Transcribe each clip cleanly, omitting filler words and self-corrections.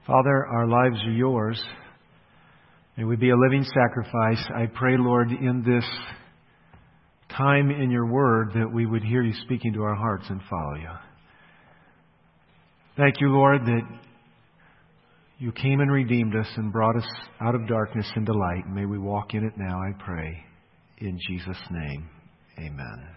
Father, our lives are yours. May we be a living sacrifice. I pray, Lord, in this time in your word that we would hear you speaking to our hearts and follow you. Thank you, Lord, that you came and redeemed us and brought us out of darkness into light. May we walk in it now, I pray. In Jesus' name, amen.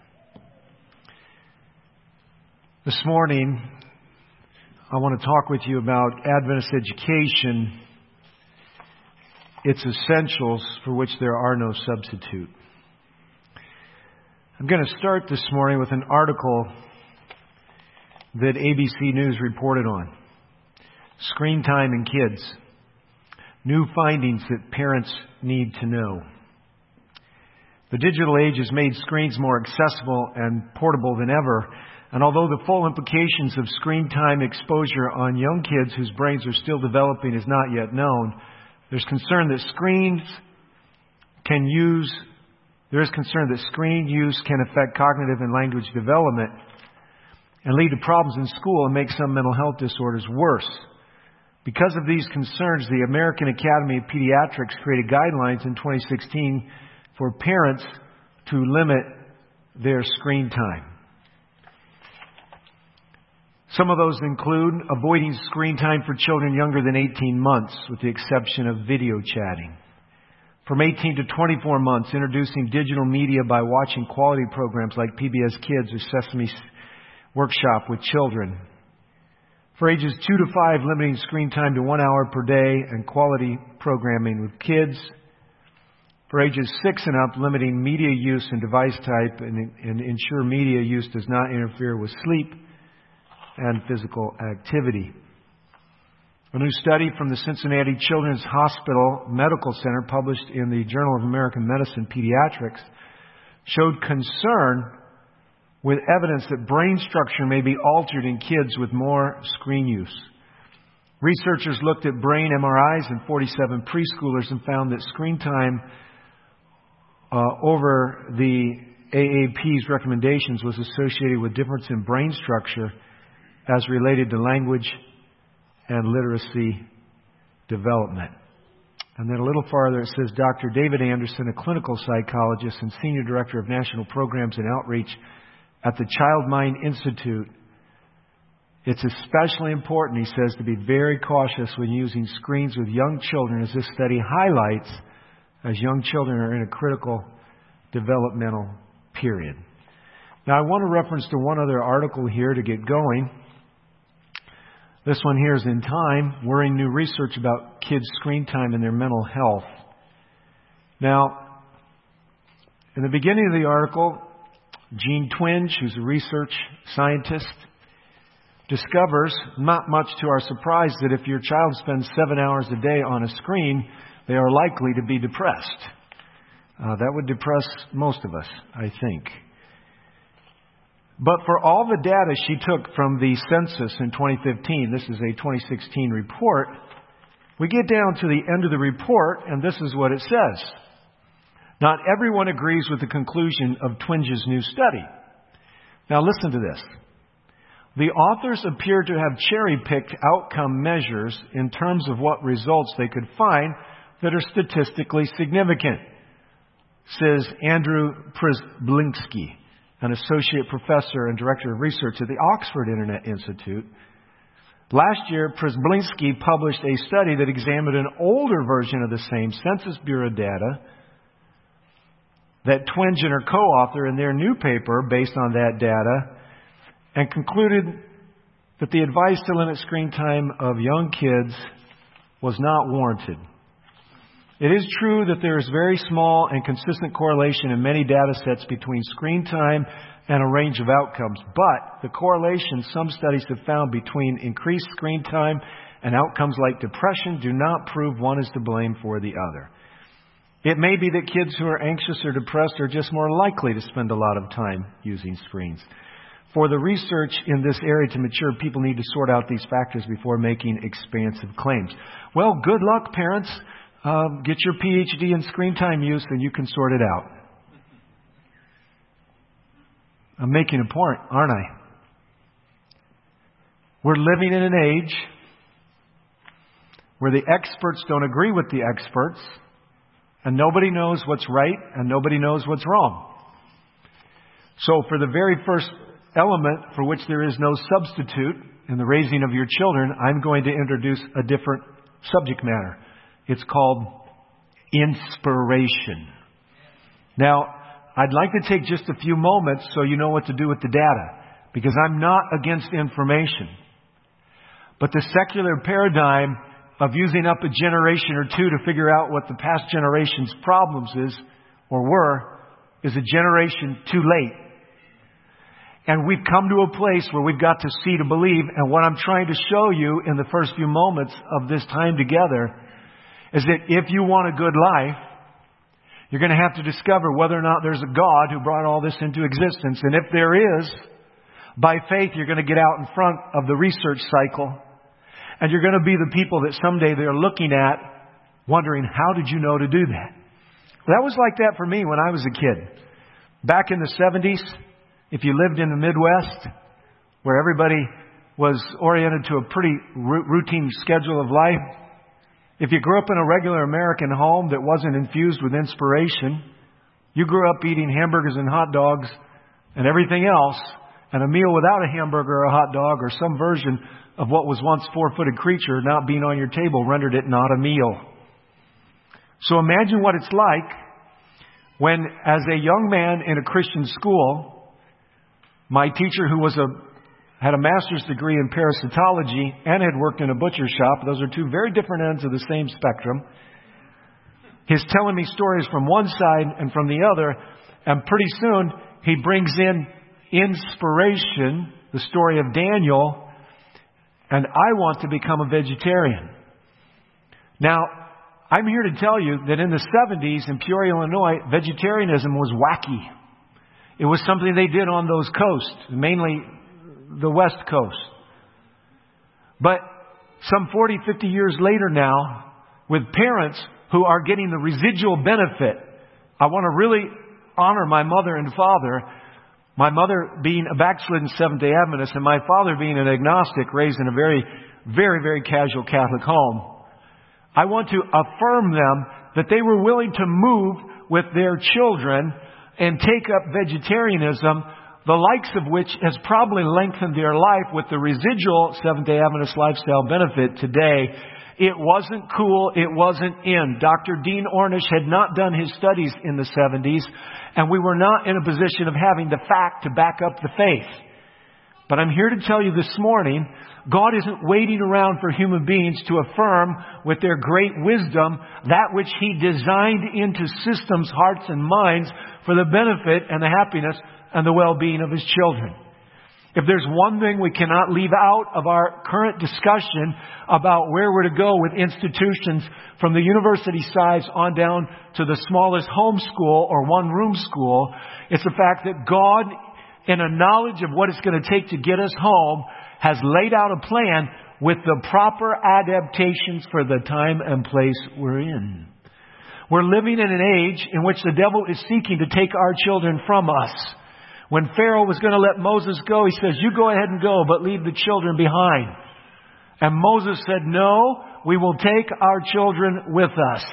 This morning, I want to talk with you about Adventist education, its essentials for which there are no substitute. I'm going to start this morning with an article that ABC News reported on. Screen time in kids. New findings that parents need to know. The digital age has made screens more accessible and portable than ever. And although the full implications of screen time exposure on young kids whose brains are still developing is not yet known, there's concern that screen use can affect cognitive and language development and lead to problems in school and make some mental health disorders worse. Because of these concerns, the American Academy of Pediatrics created guidelines in 2016 for parents to limit their screen time. Some of those include avoiding screen time for children younger than 18 months, with the exception of video chatting. From 18 to 24 months, introducing digital media by watching quality programs like PBS Kids or Sesame Workshop with children. For ages 2 to 5, limiting screen time to 1 hour per day and quality programming with kids. For ages 6 and up, limiting media use and device type and ensure media use does not interfere with sleep and physical activity. A new study from the Cincinnati Children's Hospital Medical Center, published in the Journal of American Medicine Pediatrics, showed concern with evidence that brain structure may be altered in kids with more screen use. Researchers looked at brain MRIs in 47 preschoolers and found that screen time over the AAP's recommendations was associated with difference in brain structure as related to language and literacy development. And then a little farther it says, Dr. David Anderson, a clinical psychologist and Senior Director of National Programs and Outreach at the Child Mind Institute, it's especially important, he says, to be very cautious when using screens with young children, as this study highlights, as young children are in a critical developmental period. Now, I want to reference to one other article here to get going. This one here is in Time, worrying new research about kids' screen time and their mental health. Now, in the beginning of the article, Jean Twenge, who's a research scientist, discovers, not much to our surprise, that if your child spends 7 hours a day on a screen, they are likely to be depressed. That would depress most of us, I think. But for all the data she took from the census in 2015, this is a 2016 report, we get down to the end of the report, and this is what it says. Not everyone agrees with the conclusion of Twenge's new study. Now listen to this. The authors appear to have cherry-picked outcome measures in terms of what results they could find that are statistically significant, says Andrew Przybylski, an associate professor and director of research at the Oxford Internet Institute. Last year, Przybylski published a study that examined an older version of the same Census Bureau data that Twenge and her co-author in their new paper based on that data, and concluded that the advice to limit screen time of young kids was not warranted. It is true that there is very small and consistent correlation in many data sets between screen time and a range of outcomes, but the correlation some studies have found between increased screen time and outcomes like depression do not prove one is to blame for the other. It may be that kids who are anxious or depressed are just more likely to spend a lot of time using screens. For the research in this area to mature, people need to sort out these factors before making expansive claims. Well, good luck, parents. Get your PhD in screen time use and you can sort it out. I'm making a point, aren't I? We're living in an age where the experts don't agree with the experts, and nobody knows what's right and nobody knows what's wrong. So for the very first element for which there is no substitute in the raising of your children, I'm going to introduce a different subject matter. It's called inspiration. Now, I'd like to take just a few moments so you know what to do with the data, because I'm not against information. But the secular paradigm of using up a generation or two to figure out what the past generation's problems is or were is a generation too late. And we've come to a place where we've got to see to believe. And what I'm trying to show you in the first few moments of this time together is that if you want a good life, you're going to have to discover whether or not there's a God who brought all this into existence. And if there is, by faith, you're going to get out in front of the research cycle. And you're going to be the people that someday they're looking at, wondering, how did you know to do that? That was like that for me when I was a kid. Back in the 70s, if you lived in the Midwest, where everybody was oriented to a pretty routine schedule of life, if you grew up in a regular American home that wasn't infused with inspiration, you grew up eating hamburgers and hot dogs and everything else, and a meal without a hamburger or a hot dog or some version of what was once four-footed creature not being on your table rendered it not a meal. So imagine what it's like when, as a young man in a Christian school, my teacher, who had a master's degree in parasitology and had worked in a butcher shop, those are two very different ends of the same spectrum, he's telling me stories from one side and from the other, and pretty soon he brings in inspiration, the story of Daniel, and I want to become a vegetarian. Now, I'm here to tell you that in the 70s in Peoria, Illinois, vegetarianism was wacky. It was something they did on those coasts, mainly the West Coast. But some 40, 50 years later now, with parents who are getting the residual benefit, I want to really honor my mother and father. My mother being a backslidden Seventh-day Adventist and my father being an agnostic raised in a very, very, very casual Catholic home. I want to affirm them that they were willing to move with their children and take up vegetarianism, the likes of which has probably lengthened their life with the residual Seventh-day Adventist lifestyle benefit today. It wasn't cool. It wasn't in. Dr. Dean Ornish had not done his studies in the 70s, and we were not in a position of having the fact to back up the faith. But I'm here to tell you this morning, God isn't waiting around for human beings to affirm with their great wisdom that which He designed into systems, hearts, and minds for the benefit and the happiness and the well-being of His children. If there's one thing we cannot leave out of our current discussion about where we're to go with institutions from the university size on down to the smallest homeschool or one-room school, it's the fact that God, in a knowledge of what it's going to take to get us home, has laid out a plan with the proper adaptations for the time and place we're in. We're living in an age in which the devil is seeking to take our children from us. When Pharaoh was going to let Moses go, he says, "You go ahead and go, but leave the children behind." And Moses said, "No, we will take our children with us."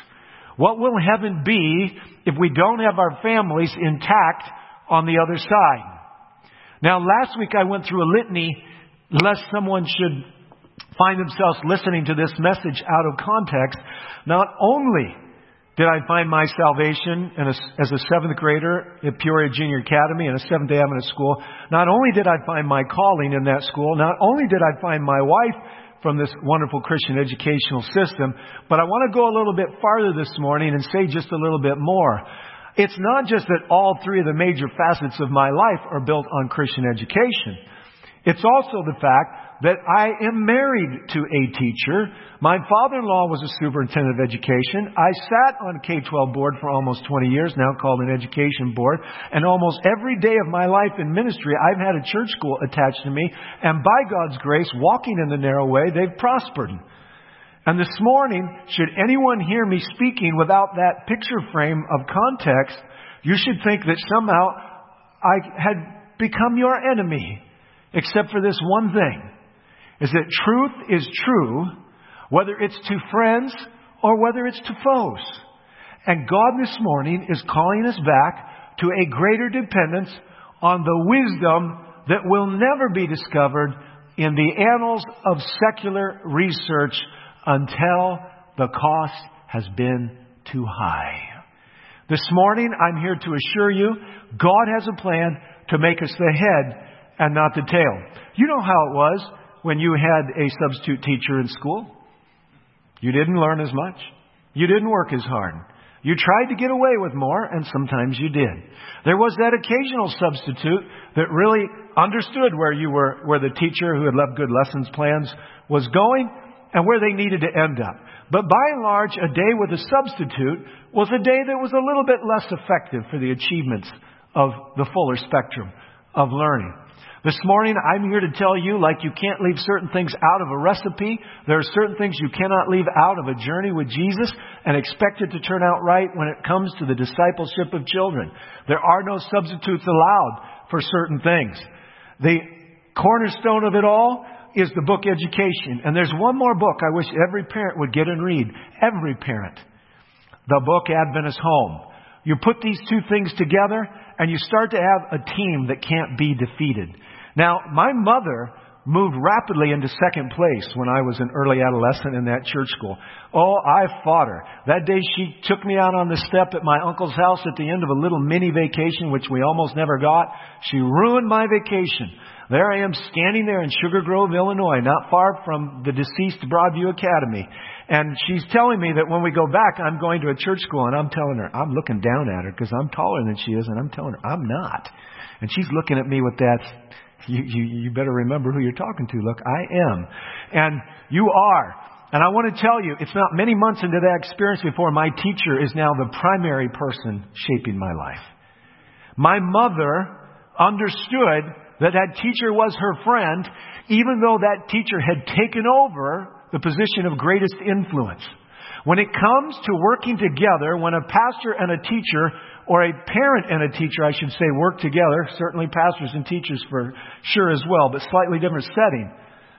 What will heaven be if we don't have our families intact on the other side? Now, last week I went through a litany, lest someone should find themselves listening to this message out of context. Not only did I find my salvation as a 7th grader at Peoria Junior Academy in a Seventh-day Adventist school, not only did I find my calling in that school, not only did I find my wife from this wonderful Christian educational system, but I want to go a little bit farther this morning and say just a little bit more. It's not just that all three of the major facets of my life are built on Christian education. It's also the fact that I am married to a teacher. My father-in-law was a superintendent of education. I sat on K-12 board for almost 20 years, now called an education board. And almost every day of my life in ministry, I've had a church school attached to me. And by God's grace, walking in the narrow way, they've prospered. And this morning, should anyone hear me speaking without that picture frame of context, you should think that somehow I had become your enemy. Except for this one thing, is that truth is true whether it's to friends or whether it's to foes. And God this morning is calling us back to a greater dependence on the wisdom that will never be discovered in the annals of secular research until the cost has been too high. This morning, I'm here to assure you, God has a plan to make us the head and not the tail. You know how it was when you had a substitute teacher in school. You didn't learn as much. You didn't work as hard. You tried to get away with more, and sometimes you did. There was that occasional substitute that really understood where you were, where the teacher who had left good lessons plans was going, and where they needed to end up. But by and large, a day with a substitute was a day that was a little bit less effective for the achievements of the fuller spectrum of learning. This morning, I'm here to tell you, like you can't leave certain things out of a recipe, there are certain things you cannot leave out of a journey with Jesus and expect it to turn out right when it comes to the discipleship of children. There are no substitutes allowed for certain things. The cornerstone of it all is the book Education. And there's one more book I wish every parent would get and read. Every parent. The book Adventist Home. You put these two things together and you start to have a team that can't be defeated. Now, my mother moved rapidly into second place when I was an early adolescent in that church school. Oh, I fought her. That day she took me out on the step at my uncle's house at the end of a little mini vacation, which we almost never got. She ruined my vacation. There I am standing there in Sugar Grove, Illinois, not far from the deceased Broadview Academy. And she's telling me that when we go back, I'm going to a church school. And I'm telling her, I'm looking down at her because I'm taller than she is. And I'm telling her, I'm not. And she's looking at me with that, you better remember who you're talking to. Look, I am. And you are. And I want to tell you, it's not many months into that experience before my teacher is now the primary person shaping my life. My mother understood that teacher was her friend, even though that teacher had taken over the position of greatest influence. When it comes to working together, when a pastor and a teacher, or a parent and a teacher, I should say, work together, certainly pastors and teachers for sure as well, but slightly different setting,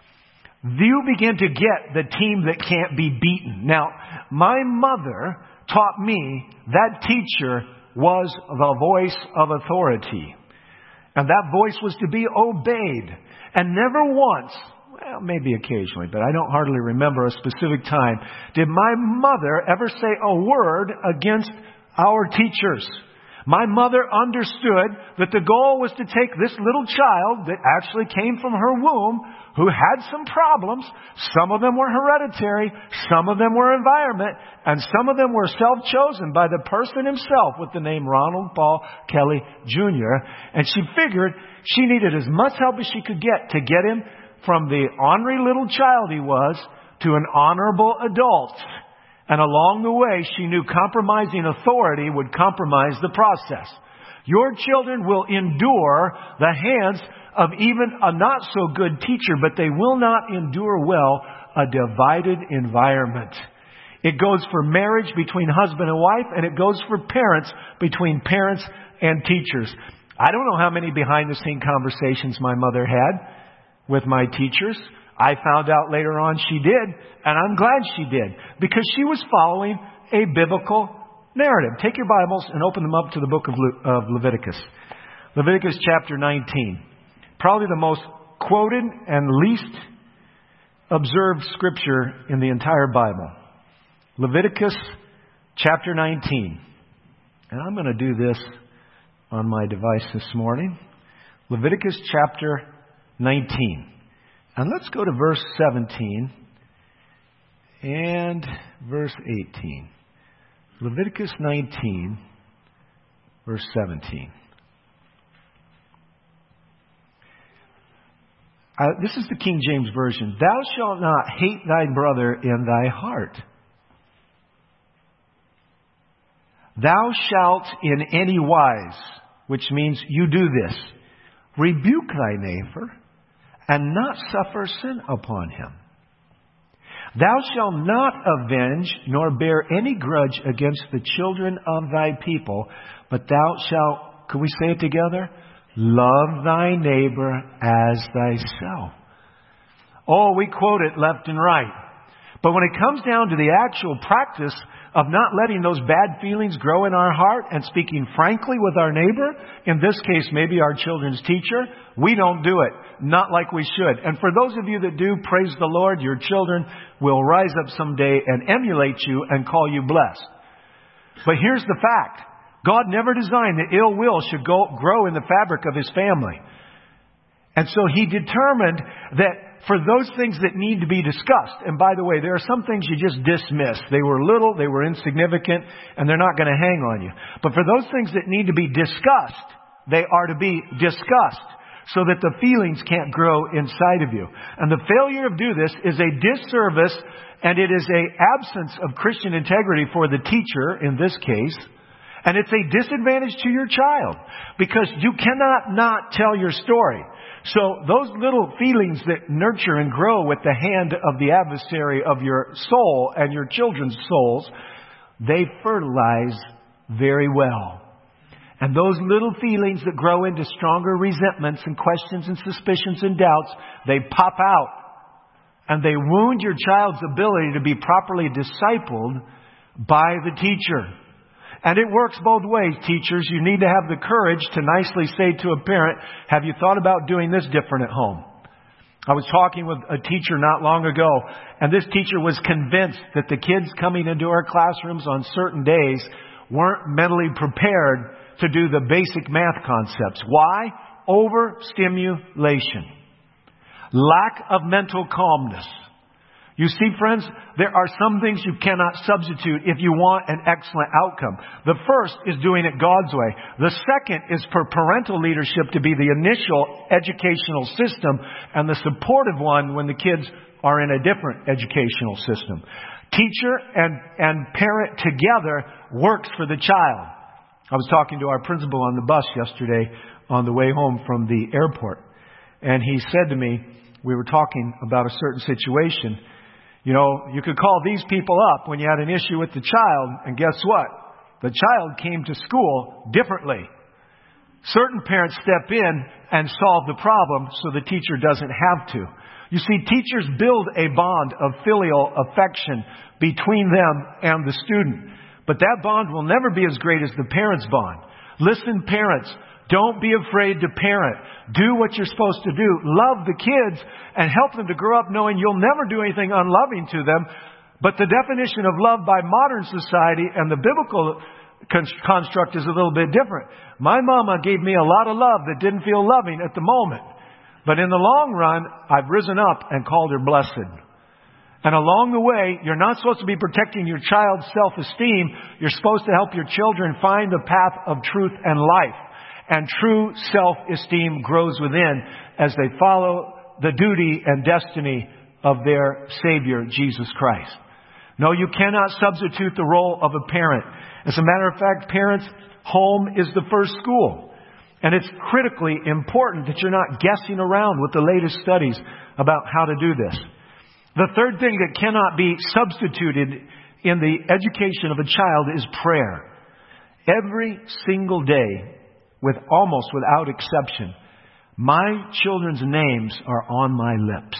you begin to get the team that can't be beaten. Now, my mother taught me that teacher was the voice of authority. And that voice was to be obeyed. And never once, well, maybe occasionally, but I don't hardly remember a specific time, did my mother ever say a word against our teachers. My mother understood that the goal was to take this little child that actually came from her womb, who had some problems. Some of them were hereditary, some of them were environment, and some of them were self-chosen by the person himself with the name Ronald Paul Kelly Jr. And she figured she needed as much help as she could get to get him from the ornery little child he was to an honorable adult. And along the way, she knew compromising authority would compromise the process. Your children will endure the hands of even a not so good teacher, but they will not endure well a divided environment. It goes for marriage between husband and wife, and it goes for parents between parents and teachers. I don't know how many behind-the-scenes conversations my mother had with my teachers. I found out later on she did, and I'm glad she did, because she was following a biblical narrative. Take your Bibles and open them up to the book of Leviticus. Leviticus chapter 19. Probably the most quoted and least observed scripture in the entire Bible. Leviticus chapter 19. And I'm going to do this on my device this morning. Leviticus chapter 19. And let's go to verse 17 and verse 18. Leviticus 19, verse 17. This is the King James Version. Thou shalt not hate thy brother in thy heart. Thou shalt in any wise, which means you do this, rebuke thy neighbor, and not suffer sin upon him. Thou shalt not avenge, nor bear any grudge against the children of thy people, but thou shalt, can we say it together? Love thy neighbor as thyself. Oh, we quote it left and right. But when it comes down to the actual practice of not letting those bad feelings grow in our heart and speaking frankly with our neighbor, in this case maybe our children's teacher, we don't do it. Not like we should. And for those of you that do, praise the Lord, your children will rise up someday and emulate you and call you blessed. But here's the fact. God never designed that ill will should grow in the fabric of His family. And so He determined that for those things that need to be discussed, and by the way, there are some things you just dismiss. They were little, they were insignificant, and they're not going to hang on you. But for those things that need to be discussed, they are to be discussed so that the feelings can't grow inside of you. And the failure to do this is a disservice, and it is an absence of Christian integrity for the teacher in this case. And it's a disadvantage to your child because you cannot not tell your story. So those little feelings that nurture and grow with the hand of the adversary of your soul and your children's souls, they fertilize very well. And those little feelings that grow into stronger resentments and questions and suspicions and doubts, they pop out. And they wound your child's ability to be properly discipled by the teacher. And it works both ways, teachers. You need to have the courage to nicely say to a parent, have you thought about doing this different at home? I was talking with a teacher not long ago, and this teacher was convinced that the kids coming into our classrooms on certain days weren't mentally prepared to do the basic math concepts. Why? Overstimulation. Lack of mental calmness. You see, friends, there are some things you cannot substitute if you want an excellent outcome. The first is doing it God's way. The second is for parental leadership to be the initial educational system and the supportive one when the kids are in a different educational system. Teacher and parent together works for the child. I was talking to our principal on the bus yesterday on the way home from the airport. And he said to me, we were talking about a certain situation. You know, you could call these people up when you had an issue with the child, and guess what? The child came to school differently. Certain parents step in and solve the problem so the teacher doesn't have to. You see, teachers build a bond of filial affection between them and the student. But that bond will never be as great as the parent's bond. Listen, parents. Don't be afraid to parent. Do what you're supposed to do. Love the kids and help them to grow up knowing you'll never do anything unloving to them. But the definition of love by modern society and the biblical construct is a little bit different. My mama gave me a lot of love that didn't feel loving at the moment. But in the long run, I've risen up and called her blessed. And along the way, you're not supposed to be protecting your child's self-esteem. You're supposed to help your children find the path of truth and life. And true self-esteem grows within as they follow the duty and destiny of their Savior, Jesus Christ. No, you cannot substitute the role of a parent. As a matter of fact, parents, home is the first school. And it's critically important that you're not guessing around with the latest studies about how to do this. The third thing that cannot be substituted in the education of a child is prayer. Every single day, almost without exception, my children's names are on my lips.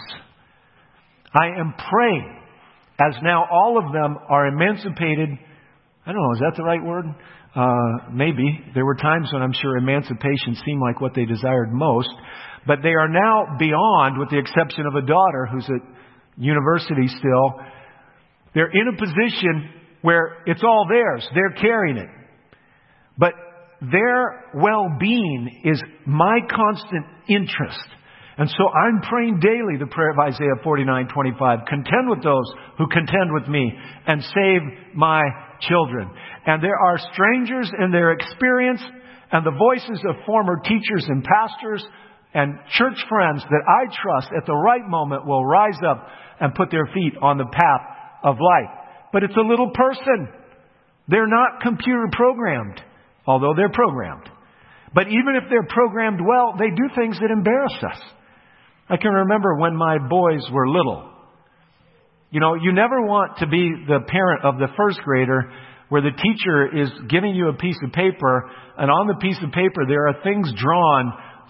I am praying as now all of them are emancipated. I don't know, is that the right word? Maybe. There were times when I'm sure emancipation seemed like what they desired most. But they are now beyond, with the exception of a daughter who's at university still. They're in a position where it's all theirs. They're carrying it. But their well-being is my constant interest. And so I'm praying daily the prayer of Isaiah 49:25. Contend with those who contend with me and save my children. And there are strangers in their experience and the voices of former teachers and pastors and church friends that I trust at the right moment will rise up and put their feet on the path of life. But it's a little person. They're not computer programmed. Although they're programmed. But even if they're programmed well, they do things that embarrass us. I can remember when my boys were little. You know, you never want to be the parent of the first grader where the teacher is giving you a piece of paper, and on the piece of paper there are things drawn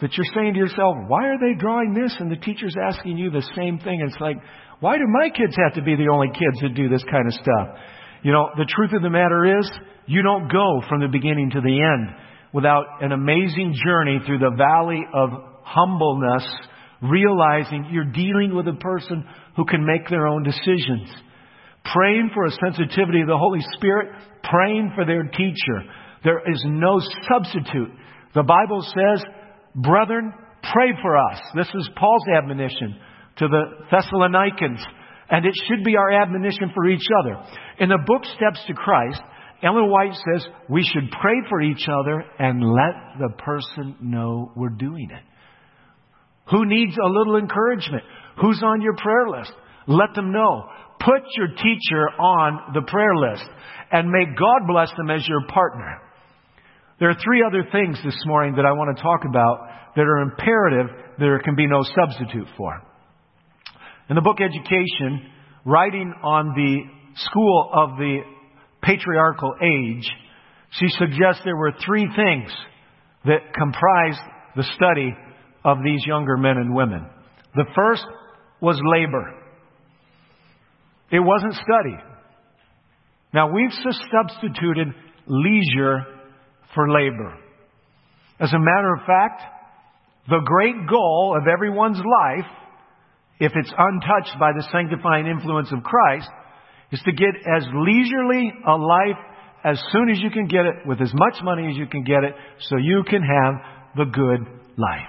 that you're saying to yourself, why are they drawing this? And the teacher's asking you the same thing. It's like, why do my kids have to be the only kids that do this kind of stuff? You know, the truth of the matter is, you don't go from the beginning to the end without an amazing journey through the valley of humbleness, realizing you're dealing with a person who can make their own decisions. Praying for a sensitivity of the Holy Spirit, praying for their teacher. There is no substitute. The Bible says, brethren, pray for us. This is Paul's admonition to the Thessalonians. And it should be our admonition for each other. In the book Steps to Christ, Ellen White says we should pray for each other and let the person know we're doing it. Who needs a little encouragement? Who's on your prayer list? Let them know. Put your teacher on the prayer list and may God bless them as your partner. There are 3 other things this morning that I want to talk about that are imperative, there can be no substitute for. In the book Education, writing on the school of the patriarchal age, she suggests there were 3 things that comprised the study of these younger men and women. The first was labor. It wasn't study. Now, we've substituted leisure for labor. As a matter of fact, the great goal of everyone's life, if it's untouched by the sanctifying influence of Christ, is to get as leisurely a life as soon as you can get it, with as much money as you can get it, so you can have the good life.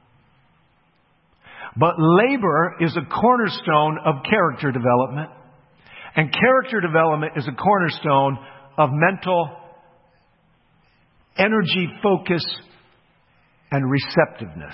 But labor is a cornerstone of character development. And character development is a cornerstone of mental energy, focus, and receptiveness.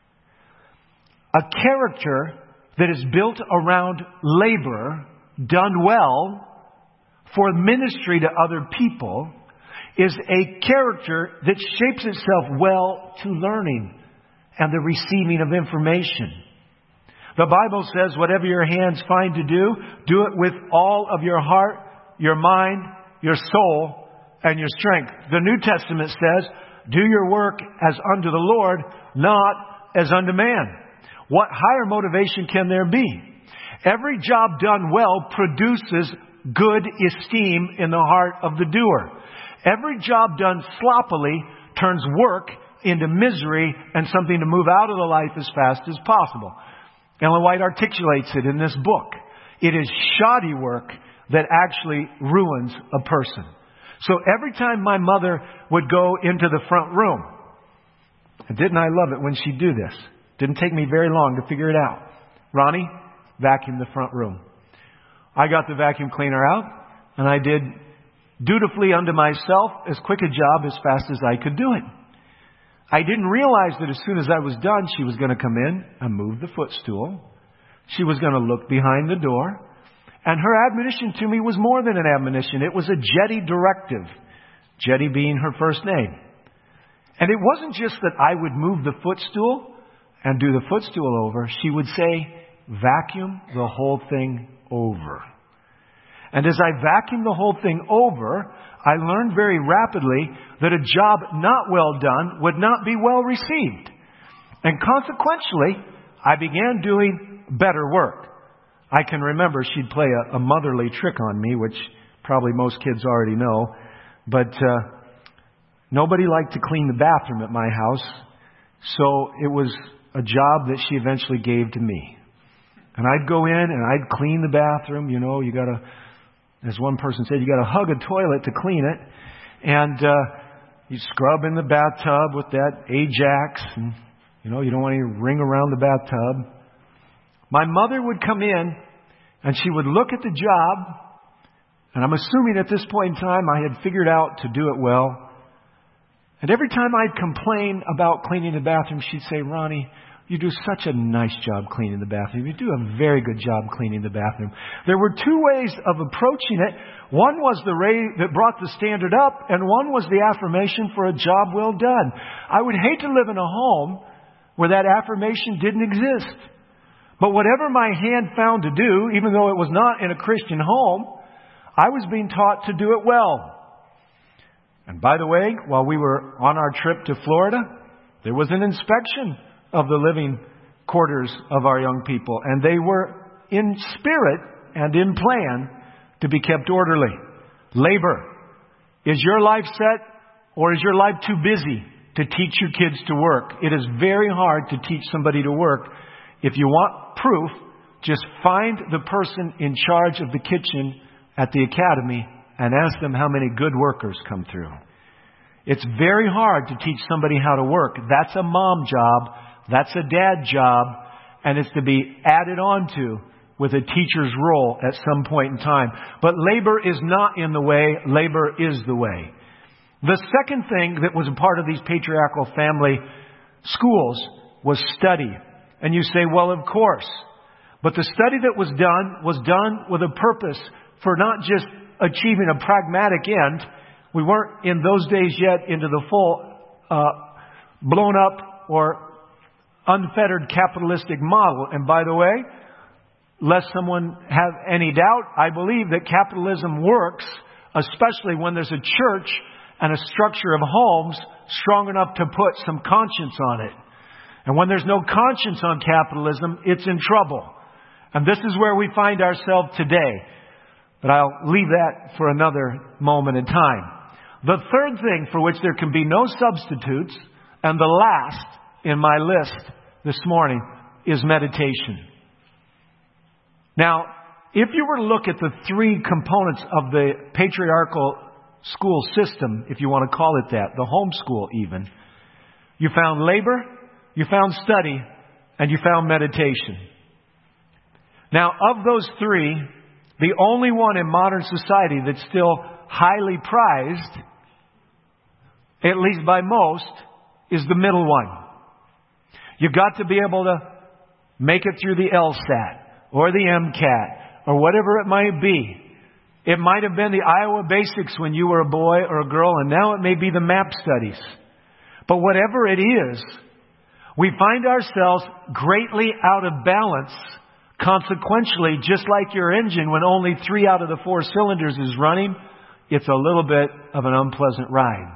A character that is built around labor, done well for ministry to other people, is a character that shapes itself well to learning and the receiving of information. The Bible says, whatever your hands find to do, do it with all of your heart, your mind, your soul, and your strength. The New Testament says, do your work as unto the Lord, not as unto man. What higher motivation can there be? Every job done well produces good esteem in the heart of the doer. Every job done sloppily turns work into misery and something to move out of the life as fast as possible. Ellen White articulates it in this book. It is shoddy work that actually ruins a person. So every time my mother would go into the front room, and didn't I love it when she'd do this? Didn't take me very long to figure it out. Ronnie, vacuum the front room. I got the vacuum cleaner out, and I did dutifully unto myself as quick a job as fast as I could do it. I didn't realize that as soon as I was done, she was going to come in and move the footstool. She was going to look behind the door. And her admonition to me was more than an admonition. It was a Jetty directive. Jetty being her first name. And it wasn't just that I would move the footstool and do the footstool over. She would say, vacuum the whole thing over. And as I vacuumed the whole thing over, I learned very rapidly that a job not well done would not be well received. And consequentially, I began doing better work. I can remember she'd play a motherly trick on me, which probably most kids already know. But nobody liked to clean the bathroom at my house. So it was a job that she eventually gave to me. And I'd go in and I'd clean the bathroom. You know, you got to, as one person said, you got to hug a toilet to clean it. And you scrub in the bathtub with that Ajax. And, you know, you don't want any ring around the bathtub. My mother would come in and she would look at the job. And I'm assuming at this point in time I had figured out to do it well. And every time I'd complain about cleaning the bathroom, she'd say, Ronnie, you do such a nice job cleaning the bathroom. You do a very good job cleaning the bathroom. There were 2 ways of approaching it. One was the ray that brought the standard up, and one was the affirmation for a job well done. I would hate to live in a home where that affirmation didn't exist. But whatever my hand found to do, even though it was not in a Christian home, I was being taught to do it well. And by the way, while we were on our trip to Florida, There was an inspection of the living quarters of our young people, and they were in spirit and in plan to be kept orderly. Labor. Is your life set, or is your life too busy to teach your kids to work? It is very hard to teach somebody to work. If you want proof, just find the person in charge of the kitchen at the academy and ask them how many good workers come through. It's very hard to teach somebody how to work. That's a mom job. That's a dad job. And it's to be added on to with a teacher's role at some point in time. But labor is not in the way. Labor is the way. The second thing that was a part of these patriarchal family schools was study. And you say, well, of course. But the study that was done with a purpose for not just achieving a pragmatic end. We weren't in those days yet into the full blown up or unfettered capitalistic model. And by the way, lest someone have any doubt, I believe that capitalism works, especially when there's a church and a structure of homes strong enough to put some conscience on it. And when there's no conscience on capitalism, it's in trouble. And this is where we find ourselves today. But I'll leave that for another moment in time. The third thing for which there can be no substitutes, and the last in my list this morning, is meditation. Now, if you were to look at the three components of the patriarchal school system, if you want to call it that, the homeschool even, you found labor, you found study, and you found meditation. Now, of those three, the only one in modern society that's still highly prized, at least by most, is the middle one. You've got to be able to make it through the LSAT or the MCAT or whatever it might be. It might have been the Iowa Basics when you were a boy or a girl, and now it may be the MAP studies. But whatever it is, we find ourselves greatly out of balance. Consequentially, just like your engine, when only 3 out of the 4 cylinders is running, it's a little bit of an unpleasant ride.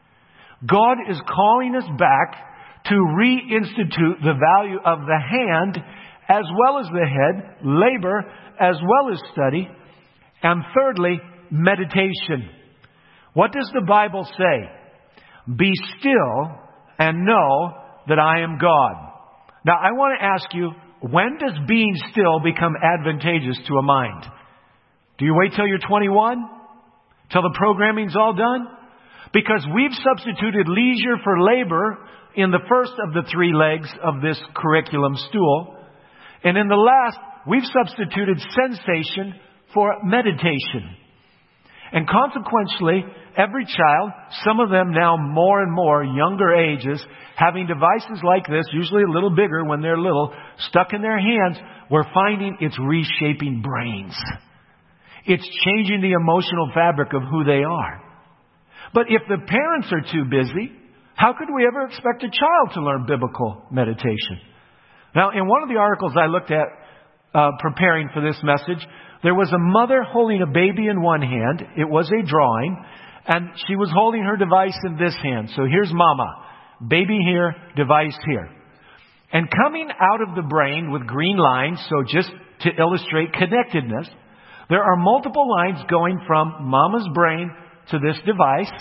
God is calling us back to reinstitute the value of the hand as well as the head, labor as well as study, and thirdly, meditation. What does the Bible say? Be still and know that I am God. Now, I want to ask you, when does being still become advantageous to a mind? Do you wait till you're 21? Till the programming's all done? Because we've substituted leisure for labor in the first of the 3 legs of this curriculum stool. And in the last, we've substituted sensation for meditation. And consequentially, every child, some of them now more and more younger ages, having devices like this, usually a little bigger when they're little, stuck in their hands, we're finding it's reshaping brains. It's changing the emotional fabric of who they are. But if the parents are too busy, how could we ever expect a child to learn biblical meditation? Now, in one of the articles I looked at preparing for this message, there was a mother holding a baby in one hand. It was a drawing. And she was holding her device in this hand. So here's mama. Baby here, device here. And coming out of the brain with green lines, so just to illustrate connectedness, there are multiple lines going from mama's brain to this device.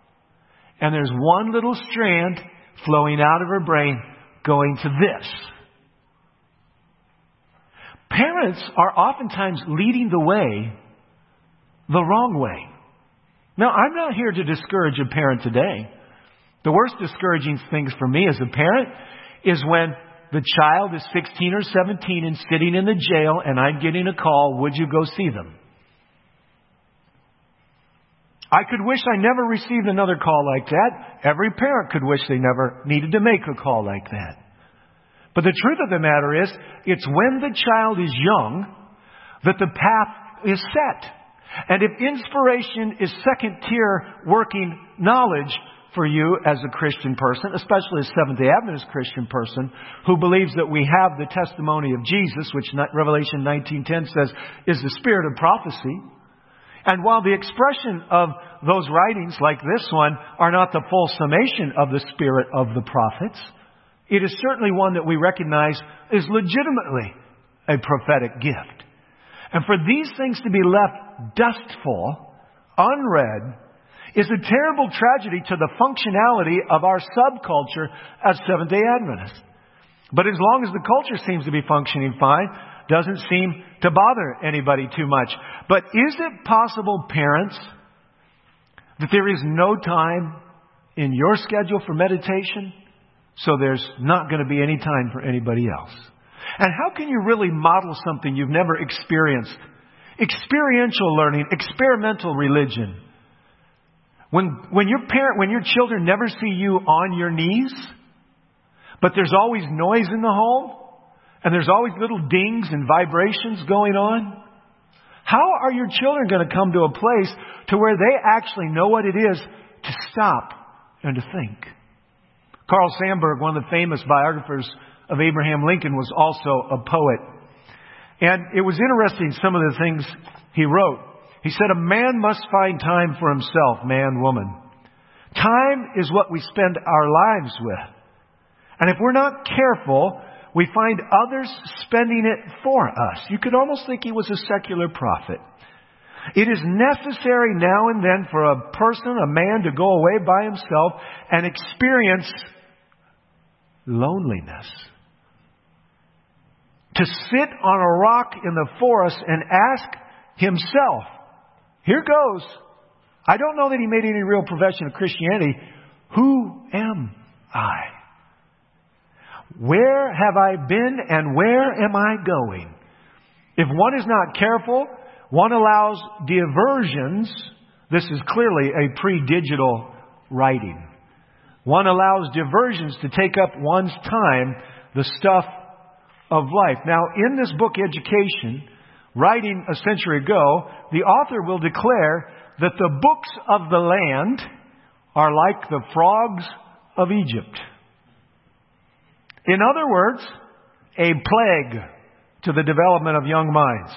And there's one little strand flowing out of her brain going to this. Parents are oftentimes leading the way the wrong way. Now, I'm not here to discourage a parent today. The worst discouraging things for me as a parent is when the child is 16 or 17 and sitting in the jail and I'm getting a call, would you go see them? I could wish I never received another call like that. Every parent could wish they never needed to make a call like that. But the truth of the matter is, it's when the child is young that the path is set. And if inspiration is second-tier working knowledge for you as a Christian person, especially a Seventh-day Adventist Christian person who believes that we have the testimony of Jesus, which Revelation 19:10 says is the spirit of prophecy. And while the expression of those writings, like this one, are not the full summation of the spirit of the prophets, it is certainly one that we recognize is legitimately a prophetic gift. And for these things to be left dustful, unread, is a terrible tragedy to the functionality of our subculture as Seventh-day Adventists. But as long as the culture seems to be functioning fine, doesn't seem to bother anybody too much. But is it possible, parents, that there is no time in your schedule for meditation, so there's not going to be any time for anybody else? And how can you really model something you've never experienced? Experiential learning, experimental religion. When your children never see you on your knees, but there's always noise in the home, and there's always little dings and vibrations going on, how are your children going to come to a place to where they actually know what it is to stop and to think? Carl Sandburg, one of the famous biographers of Abraham Lincoln, was also a poet. And it was interesting, some of the things he wrote. He said, "A man must find time for himself, man, woman. Time is what we spend our lives with. And if we're not careful, we find others spending it for us." You could almost think he was a secular prophet. "It is necessary now and then for a person, a man, to go away by himself and experience loneliness. To sit on a rock in the forest and ask himself, here goes. I don't know that he made any real profession of Christianity. Who am I? Where have I been and where am I going?" If one is not careful, one allows diversions. This is clearly a pre-digital writing. One allows diversions to take up one's time, the stuff of life. Now, in this book, Education, writing a century ago, the author will declare that the books of the land are like the frogs of Egypt. In other words, a plague to the development of young minds.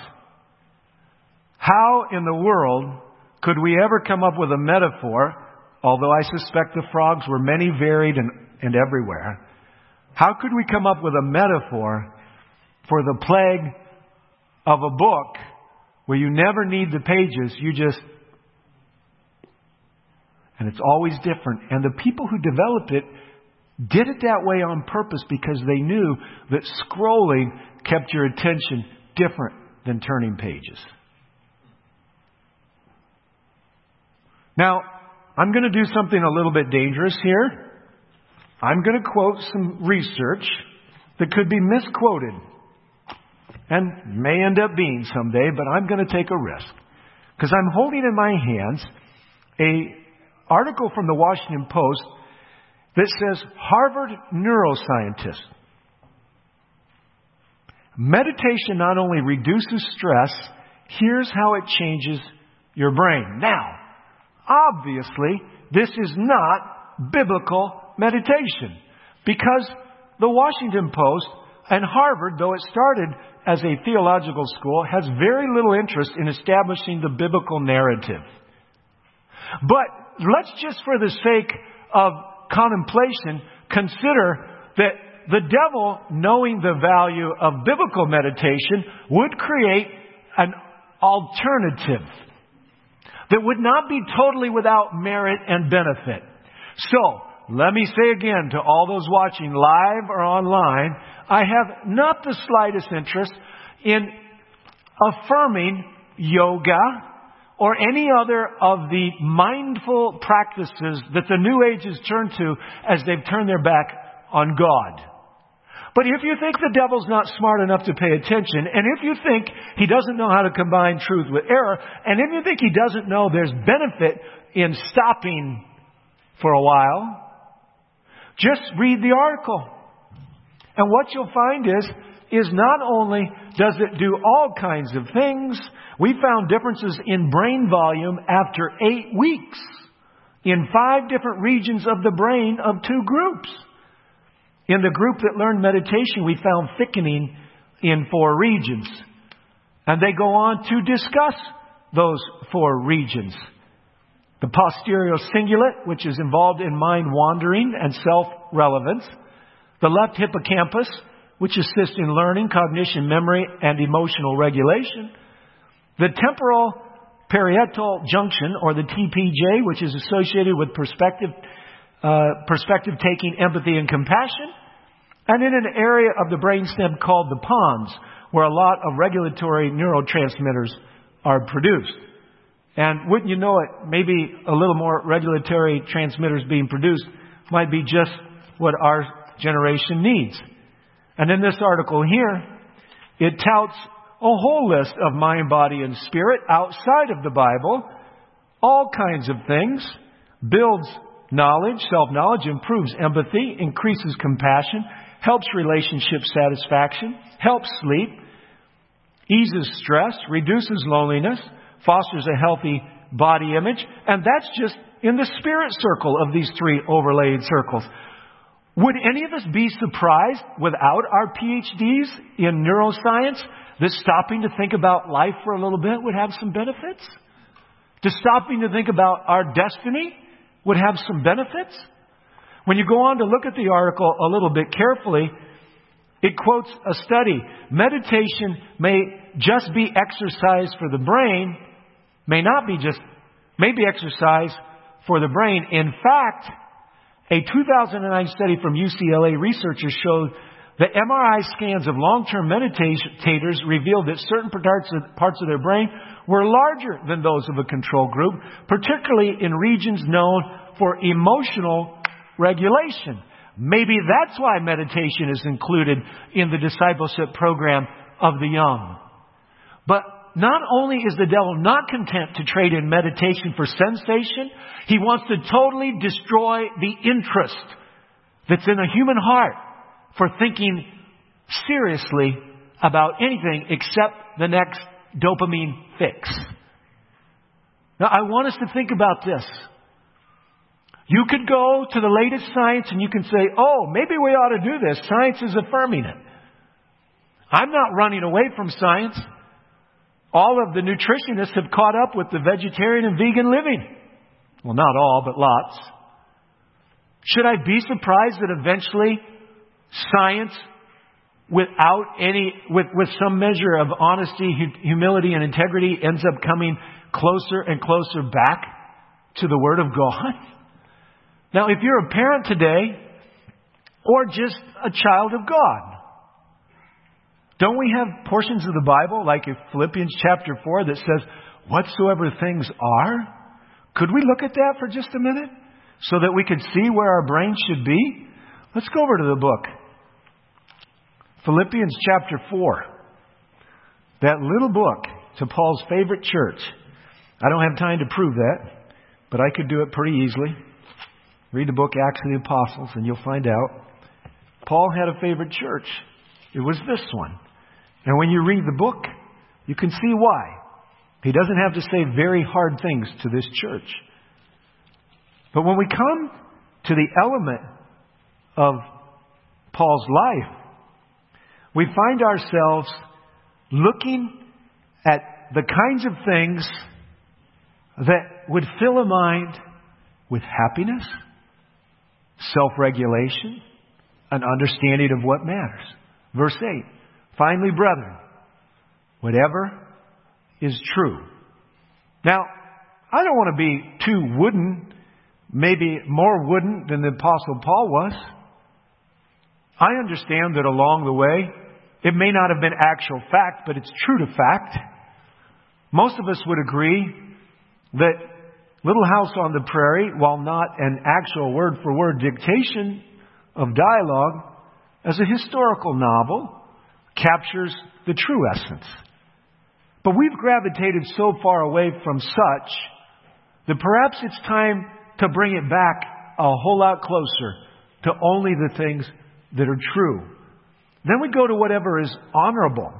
How in the world could we ever come up with a metaphor, although I suspect the frogs were many, varied, and everywhere? How could we come up with a metaphor for the plague of a book where you never need the pages, and it's always different? And the people who developed it did it that way on purpose because they knew that scrolling kept your attention different than turning pages. Now, I'm going to do something a little bit dangerous here. I'm going to quote some research that could be misquoted and may end up being someday, but I'm going to take a risk. Because I'm holding in my hands an article from the Washington Post that says, Harvard neuroscientist. Meditation not only reduces stress, here's how it changes your brain. Now, obviously, this is not biblical meditation, because the Washington Post and Harvard, though it started as a theological school, has very little interest in establishing the biblical narrative. But let's just, for the sake of contemplation, consider that the devil, knowing the value of biblical meditation, would create an alternative that would not be totally without merit and benefit. So, let me say again to all those watching live or online, I have not the slightest interest in affirming yoga or any other of the mindful practices that the New Age has turned to as they've turned their back on God. But if you think the devil's not smart enough to pay attention, and if you think he doesn't know how to combine truth with error, and if you think he doesn't know there's benefit in stopping for a while, just read the article. And what you'll find is not only does it do all kinds of things, we found differences in brain volume after 8 weeks in 5 different regions of the brain of 2 groups. In the group that learned meditation, we found thickening in 4 regions. And they go on to discuss those four regions. The posterior cingulate, which is involved in mind wandering and self-relevance. The left hippocampus, which assists in learning, cognition, memory, and emotional regulation. The temporal parietal junction, or the TPJ, which is associated with perspective taking, empathy, and compassion. And in an area of the brainstem called the pons, where a lot of regulatory neurotransmitters are produced. And wouldn't you know it, maybe a little more regulatory transmitters being produced might be just what our generation needs. And in this article here, it touts a whole list of mind, body, and spirit outside of the Bible, all kinds of things, builds knowledge, self-knowledge, improves empathy, increases compassion, helps relationship satisfaction, helps sleep, eases stress, reduces loneliness, fosters a healthy body image. And that's just in the spirit circle of these three overlaid circles. Would any of us be surprised without our PhDs in neuroscience that stopping to think about life for a little bit would have some benefits? To stopping to think about our destiny would have some benefits? When you go on to look at the article a little bit carefully, it quotes a study. Meditation may just be exercise for the brain, may be exercise for the brain. In fact, a 2009 study from UCLA researchers showed that MRI scans of long-term meditators revealed that certain parts of their brain were larger than those of a control group, particularly in regions known for emotional regulation. Maybe that's why meditation is included in the discipleship program of the young. But not only is the devil not content to trade in meditation for sensation, he wants to totally destroy the interest that's in the human heart for thinking seriously about anything except the next dopamine fix. Now, I want us to think about this. You could go to the latest science and you can say, oh, maybe we ought to do this. Science is affirming it. I'm not running away from science. All of the nutritionists have caught up with the vegetarian and vegan living. Well, not all, but lots. Should I be surprised that eventually science, with some measure of honesty, humility, and integrity, ends up coming closer and closer back to the Word of God? Now, if you're a parent today, or just a child of God, don't we have portions of the Bible, like in Philippians chapter 4, that says, whatsoever things are? Could we look at that for just a minute so that we could see where our brains should be? Let's go over to the book. Philippians chapter 4. That little book to Paul's favorite church. I don't have time to prove that, but I could do it pretty easily. Read the book Acts of the Apostles and you'll find out. Paul had a favorite church. It was this one. And when you read the book, you can see why. He doesn't have to say very hard things to this church. But when we come to the element of Paul's life, we find ourselves looking at the kinds of things that would fill a mind with happiness, self-regulation, an understanding of what matters. Verse 8, finally, brethren, whatever is true. Now, I don't want to be too wooden, maybe more wooden than the Apostle Paul was. I understand that along the way, it may not have been actual fact, but it's true to fact. Most of us would agree that Little House on the Prairie, while not an actual word-for-word dictation of dialogue, as a historical novel, captures the true essence. But we've gravitated so far away from such that perhaps it's time to bring it back a whole lot closer to only the things that are true. Then we go to whatever is honorable.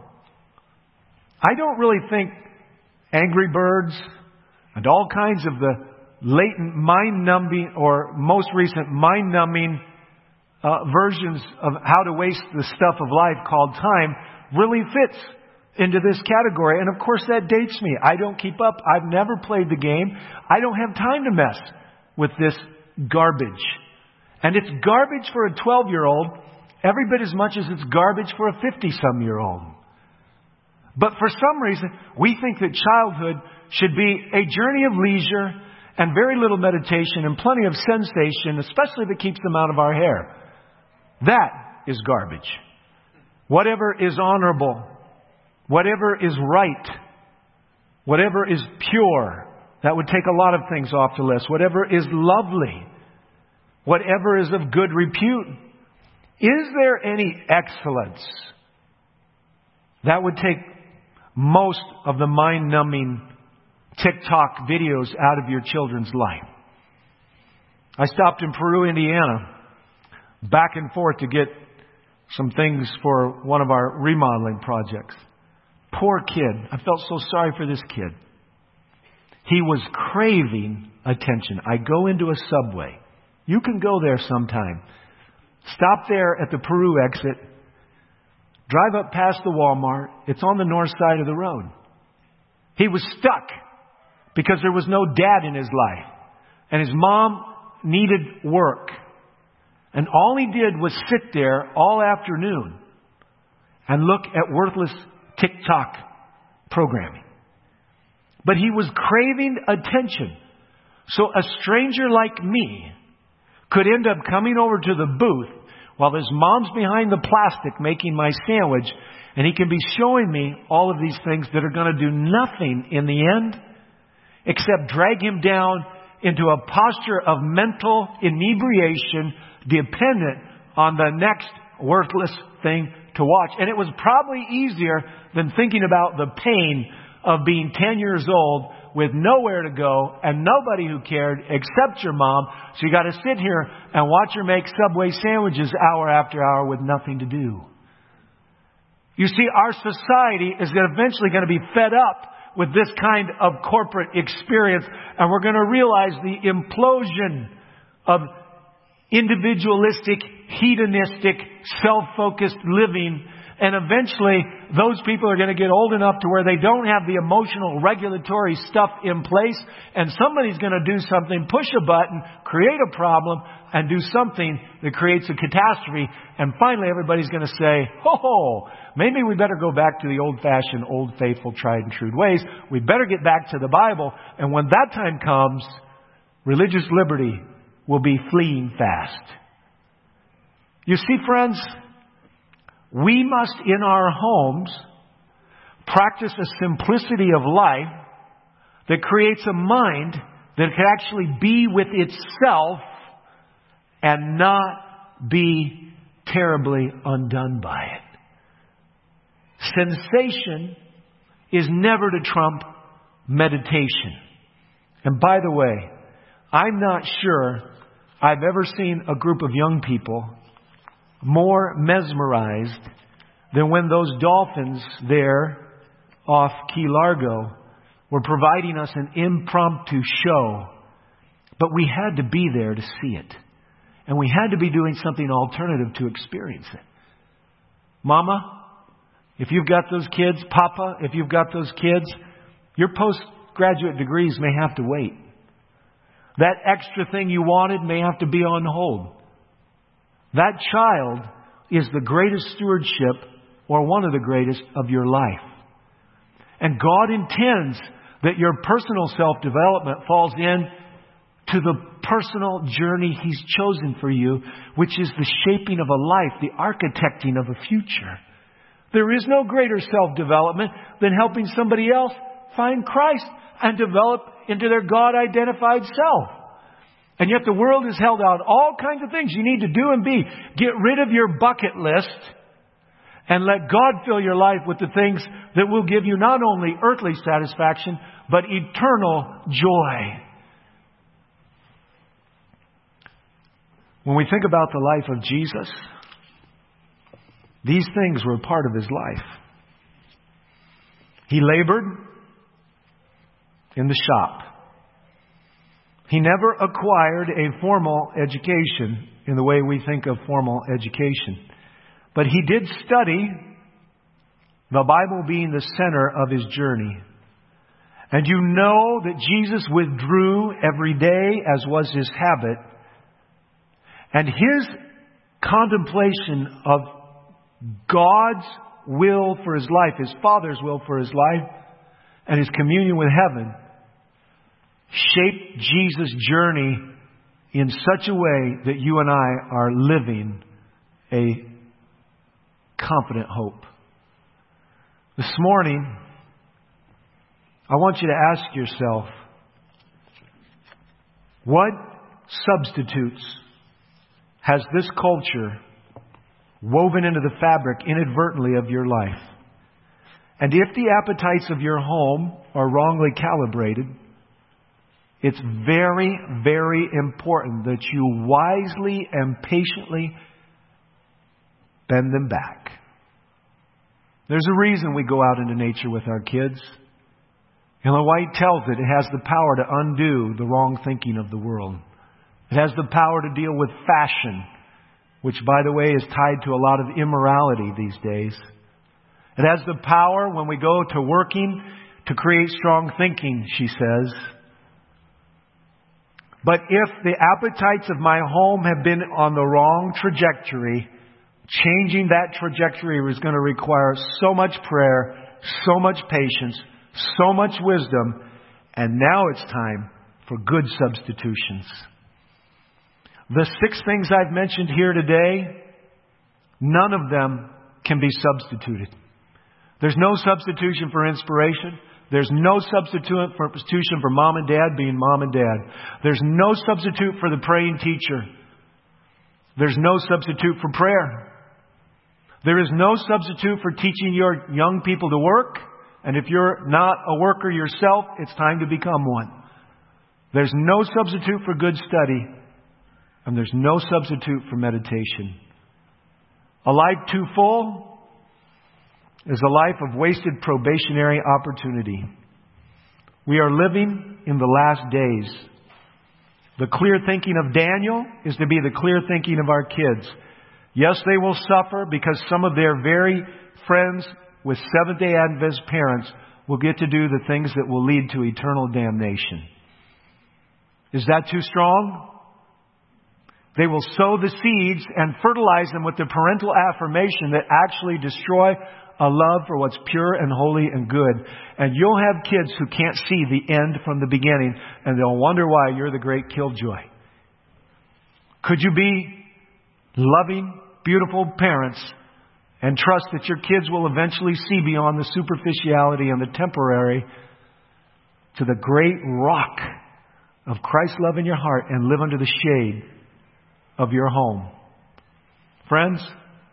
I don't really think Angry Birds and all kinds of the latent mind-numbing or most recent mind-numbing versions of how to waste the stuff of life called time really fits into this category. And of course that dates me. I don't keep up. I've never played the game. I don't have time to mess with this garbage. And it's garbage for a 12-year-old every bit as much as it's garbage for a 50-some-year-old. But for some reason, we think that childhood should be a journey of leisure and very little meditation and plenty of sensation, especially if it keeps them out of our hair. That is garbage. Whatever is honorable, whatever is right, whatever is pure, that would take a lot of things off the list. Whatever is lovely, whatever is of good repute. Is there any excellence? That would take most of the mind-numbing TikTok videos out of your children's life. I stopped in Peru, Indiana, back and forth to get some things for one of our remodeling projects. Poor kid. I felt so sorry for this kid. He was craving attention. I go into a Subway. You can go there sometime. Stop there at the Peru exit. Drive up past the Walmart. It's on the north side of the road. He was stuck because there was no dad in his life. And his mom needed work. And all he did was sit there all afternoon and look at worthless TikTok programming. But he was craving attention. So a stranger like me could end up coming over to the booth while his mom's behind the plastic making my sandwich, and he can be showing me all of these things that are going to do nothing in the end except drag him down into a posture of mental inebriation dependent on the next worthless thing to watch. And it was probably easier than thinking about the pain of being 10 years old with nowhere to go and nobody who cared except your mom. So you got to sit here and watch her make Subway sandwiches hour after hour with nothing to do. You see, our society is eventually going to be fed up with this kind of corporate experience, and we're going to realize the implosion of individualistic, hedonistic, self-focused living. And eventually, those people are going to get old enough to where they don't have the emotional regulatory stuff in place. And somebody's going to do something, push a button, create a problem, and do something that creates a catastrophe. And finally, everybody's going to say, ho, maybe we better go back to the old-fashioned, old, faithful, tried and true ways. We better get back to the Bible. And when that time comes, religious liberty will be fleeing fast. You see, friends, we must, in our homes, practice a simplicity of life that creates a mind that can actually be with itself and not be terribly undone by it. Sensation is never to trump meditation. And by the way, I'm not sure I've ever seen a group of young people more mesmerized than when those dolphins there off Key Largo were providing us an impromptu show. But we had to be there to see it. And we had to be doing something alternative to experience it. Mama, if you've got those kids, Papa, if you've got those kids, your postgraduate degrees may have to wait. That extra thing you wanted may have to be on hold. That child is the greatest stewardship, or one of the greatest, of your life. And God intends that your personal self-development falls in to the personal journey He's chosen for you, which is the shaping of a life, the architecting of a future. There is no greater self-development than helping somebody else find Christ and develop into their God-identified self. And yet the world has held out all kinds of things you need to do and be. Get rid of your bucket list and let God fill your life with the things that will give you not only earthly satisfaction, but eternal joy. When we think about the life of Jesus, these things were a part of His life. He labored in the shop. He never acquired a formal education in the way we think of formal education. But He did study the Bible being the center of His journey. And you know that Jesus withdrew every day, as was His habit. And His contemplation of God's will for His life, His Father's will for His life, and His communion with heaven, shaped Jesus' journey in such a way that you and I are living a confident hope. This morning, I want you to ask yourself, what substitutes has this culture woven into the fabric inadvertently of your life? And if the appetites of your home are wrongly calibrated, it's very, very important that you wisely and patiently bend them back. There's a reason we go out into nature with our kids. Ellen White tells it has the power to undo the wrong thinking of the world. It has the power to deal with fashion, which, by the way, is tied to a lot of immorality these days. It has the power, when we go to working, to create strong thinking, she says. But if the appetites of my home have been on the wrong trajectory, changing that trajectory is going to require so much prayer, so much patience, so much wisdom, and now it's time for good substitutions. The 6 things I've mentioned here today, none of them can be substituted. There's no substitution for inspiration. There's no substitution for mom and dad being mom and dad. There's no substitute for the praying teacher. There's no substitute for prayer. There is no substitute for teaching your young people to work. And if you're not a worker yourself, it's time to become one. There's no substitute for good study. And there's no substitute for meditation. A life too full is a life of wasted probationary opportunity. We are living in the last days. The clear thinking of Daniel is to be the clear thinking of our kids. Yes, they will suffer because some of their very friends with Seventh-day Adventist parents will get to do the things that will lead to eternal damnation. Is that too strong? They will sow the seeds and fertilize them with the parental affirmation that actually destroy a love for what's pure and holy and good. And you'll have kids who can't see the end from the beginning, and they'll wonder why you're the great killjoy. Could you be loving, beautiful parents and trust that your kids will eventually see beyond the superficiality and the temporary to the great rock of Christ's love in your heart and live under the shade of your home? Friends,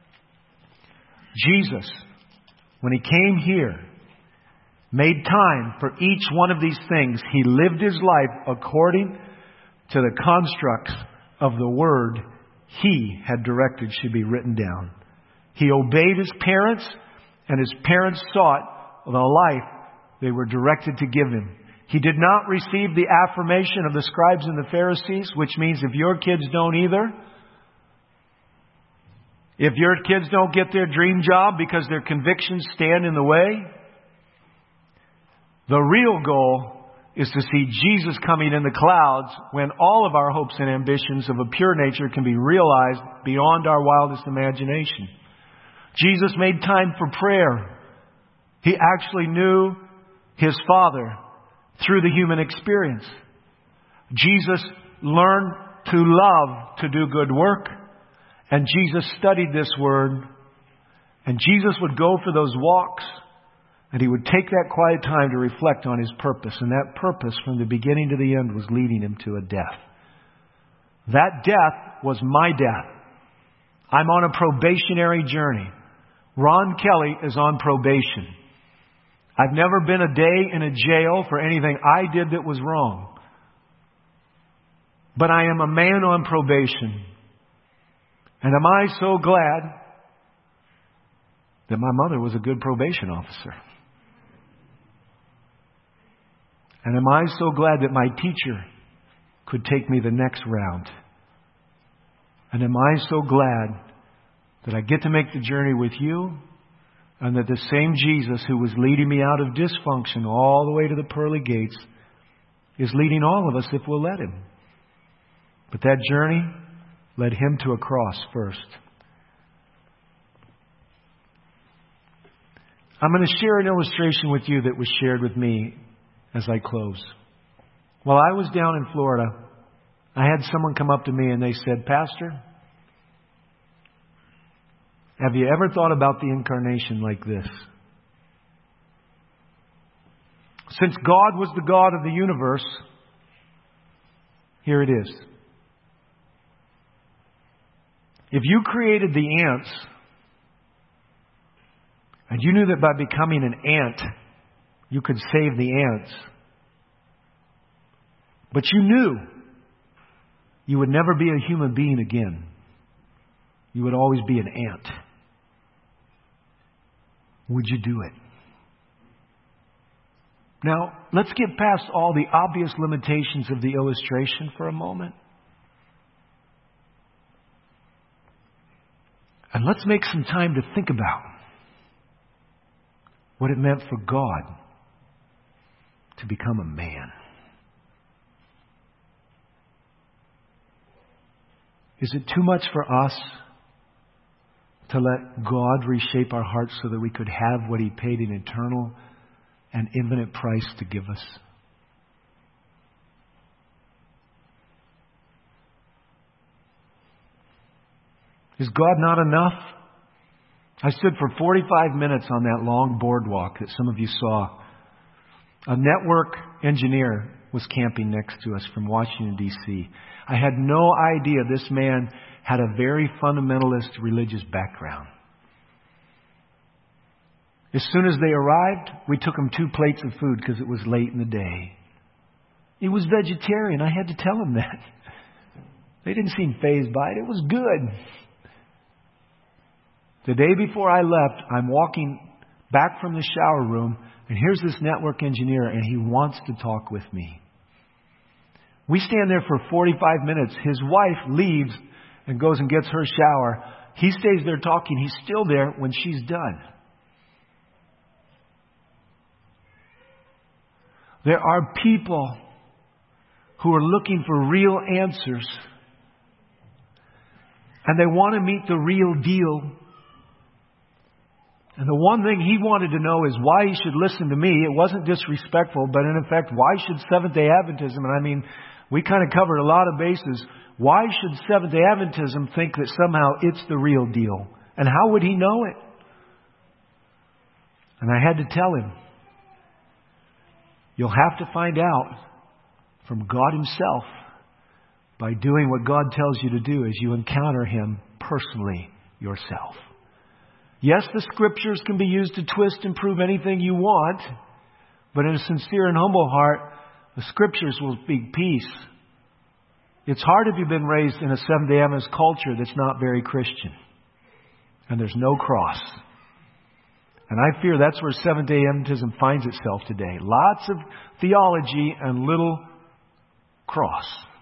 Jesus, when He came here, made time for each one of these things. He lived His life according to the constructs of the Word He had directed should be written down. He obeyed His parents, and His parents sought the life they were directed to give Him. He did not receive the affirmation of the scribes and the Pharisees, which means if your kids don't either, if your kids don't get their dream job because their convictions stand in the way, the real goal is to see Jesus coming in the clouds when all of our hopes and ambitions of a pure nature can be realized beyond our wildest imagination. Jesus made time for prayer. He actually knew His Father through the human experience. Jesus learned to love to do good work. And Jesus studied this Word. And Jesus would go for those walks. And He would take that quiet time to reflect on His purpose. And that purpose from the beginning to the end was leading Him to a death. That death was my death. I'm on a probationary journey. Ron Kelly is on probation. I've never been a day in a jail for anything I did that was wrong. But I am a man on probation. And am I so glad that my mother was a good probation officer? And am I so glad that my teacher could take me the next round? And am I so glad that I get to make the journey with you And that the same Jesus who was leading me out of dysfunction all the way to the pearly gates is leading all of us if we'll let Him. But that journey led Him to a cross first. I'm going to share an illustration with you that was shared with me as I close. While I was down in Florida, I had someone come up to me and they said, "Pastor, have you ever thought about the incarnation like this? Since God was the God of the universe, here it is. If you created the ants, and you knew that by becoming an ant, you could save the ants, but you knew you would never be a human being again. You would always be an ant. Would you do it?" Now, let's get past all the obvious limitations of the illustration for a moment. And let's make some time to think about what it meant for God to become a man. Is it too much for us to let God reshape our hearts so that we could have what He paid an eternal and infinite price to give us? Is God not enough? I stood for 45 minutes on that long boardwalk that some of you saw. A network engineer was camping next to us from Washington, D.C. I had no idea this man had a very fundamentalist religious background. As soon as they arrived, we took them 2 plates of food because it was late in the day. He was vegetarian. I had to tell him that. They didn't seem fazed by it. It was good. The day before I left, I'm walking back from the shower room, and here's this network engineer, and he wants to talk with me. We stand there for 45 minutes. His wife leaves and goes and gets her shower. He stays there talking. He's still there when she's done. There are people who are looking for real answers, and they want to meet the real deal. And the one thing he wanted to know is why he should listen to me. It wasn't disrespectful, but in effect, why should Seventh-day Adventism, and I mean, we kind of covered a lot of bases, why should Seventh-day Adventism think that somehow it's the real deal? And how would he know it? And I had to tell him, you'll have to find out from God Himself by doing what God tells you to do as you encounter Him personally yourself. Yes, the Scriptures can be used to twist and prove anything you want, but in a sincere and humble heart, the Scriptures will speak peace. It's hard if you've been raised in a Seventh-day Adventist culture that's not very Christian, and there's no cross. And I fear that's where Seventh-day Adventism finds itself today. Lots of theology and little cross.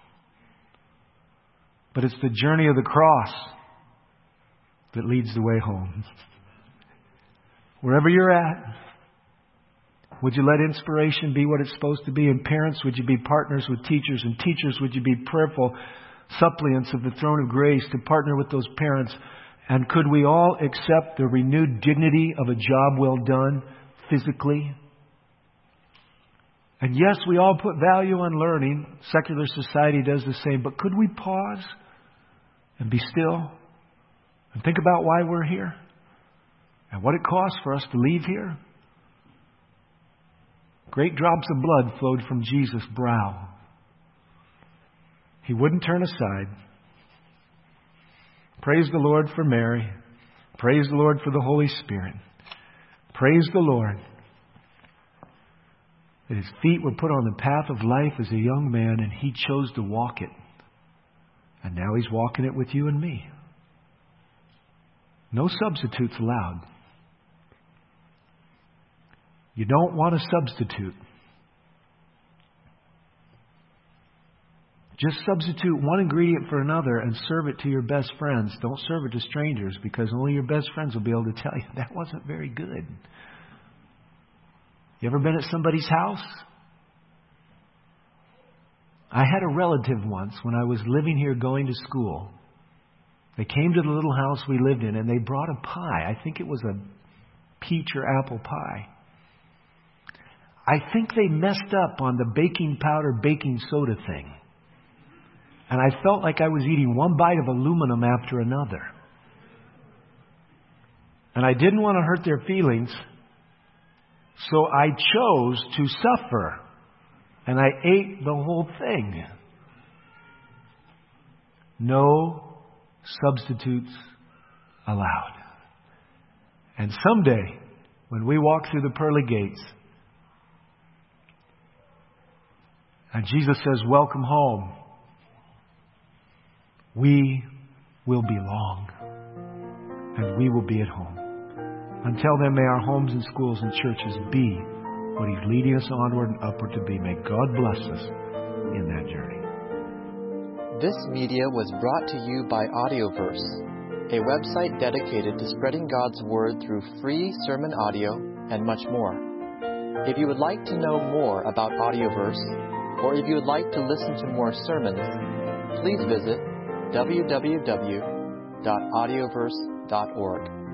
But it's the journey of the cross that leads the way home. Wherever you're at, would you let inspiration be what it's supposed to be? And parents, would you be partners with teachers? And teachers, would you be prayerful suppliants of the throne of grace to partner with those parents? And could we all accept the renewed dignity of a job well done physically? And yes, we all put value on learning. Secular society does the same. But could we pause and be still and think about why we're here and what it costs for us to leave here? Great drops of blood flowed from Jesus' brow. He wouldn't turn aside. Praise the Lord for Mary. Praise the Lord for the Holy Spirit. Praise the Lord that His feet were put on the path of life as a young man, and He chose to walk it. And now He's walking it with you and me. No substitutes allowed. You don't want a substitute. Just substitute one ingredient for another and serve it to your best friends. Don't serve it to strangers, because only your best friends will be able to tell you that wasn't very good. You ever been at somebody's house? I had a relative once when I was living here going to school. They came to the little house we lived in and they brought a pie. I think it was a peach or apple pie. I think they messed up on the baking powder, baking soda thing. And I felt like I was eating one bite of aluminum after another. And I didn't want to hurt their feelings, so I chose to suffer. And I ate the whole thing. No substitutes allowed. And someday, when we walk through the pearly gates, and Jesus says, "Welcome home," we will belong, and we will be at home. Until then, may our homes and schools and churches be what He's leading us onward and upward to be. May God bless us in that journey. This media was brought to you by Audioverse, a website dedicated to spreading God's Word through free sermon audio and much more. If you would like to know more about Audioverse, or if you would like to listen to more sermons, please visit www.audioverse.org.